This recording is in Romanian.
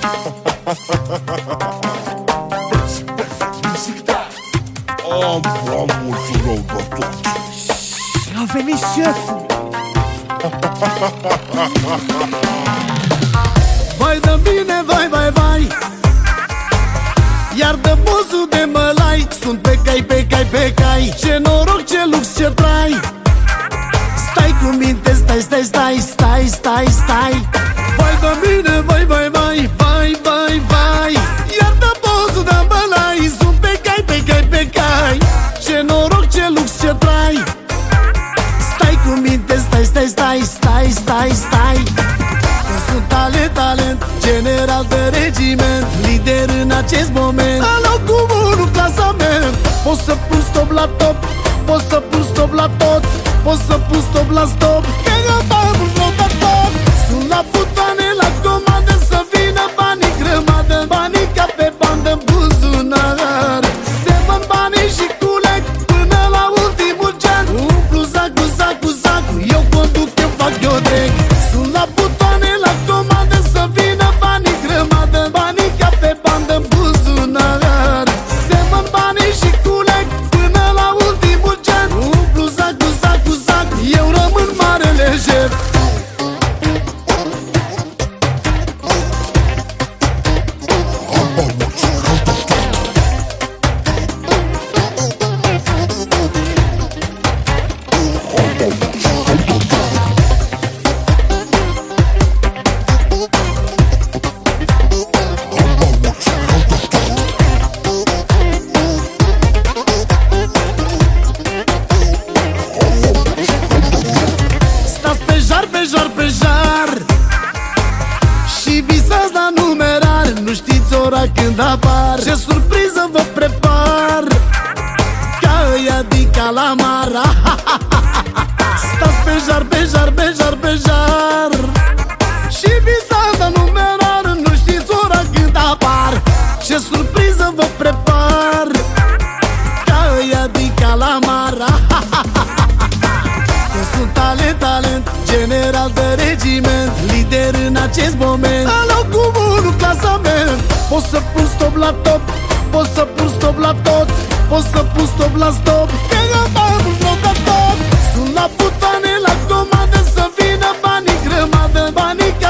Am prea mult rău de tot. A venit șeful. Vai de bine, vai, vai, vai. Iar de buzul de mălai. Sunt pe cai, pe cai, pe cai. Ce noroc, ce lux, ce trai. Stai cu minte, stai, stai, stai, stai, stai, stai. Vai de bine, vai, vai, vai, vai, vai, vai. Iar de buzul de mălai. Sunt pe cai, pe cai, pe cai. Ce noroc, ce lux, ce trai. Stai cu minte, stai, stai, stai, stai, stai, stai. Că sunt talent, talent, general de regiment, lider în acest moment. Alo cu unul clasament. Poți să pun stop la top, poți să pun stop la tot, poți să pun stop la stop. Că am rău de tot. Sunt la butoane, la comandă, să vină banii grămadă. Banii ca pe bandă în buzunar. Se vând banii și culeg până la ultimul gen. Umplu sacul, sacul, sacul. Eu conduc, eu fac, eu trec. Sunt la butoane, la comandă, să vină banii grămadă. Banii ca pe bandă în buzunar. Se vând banii și culeg până la ultimul gen. Umplu sacul, sacul, sacul. Eu rămân marele șef. Pe jar și visați la numerar. Nu știți ora când apar. Ce surpriză vă prepar. Ca ăia din Calamar. Stați pe jar, pe jar, pe jar, pe jar și visați la numerar. Nu știți ora când apar. Ce surpriză vă prepar. Ca ăia din Calamar. Sunt talent, talent, general de regiment, lider în acest moment. Alo cu unul clasament. Poți să pun stop la top, poți să pun stop la tot, poți să pun stop la stop. Că am rău de tot. Sunt la butoane, la comandă, să vină banii grămadă. Banii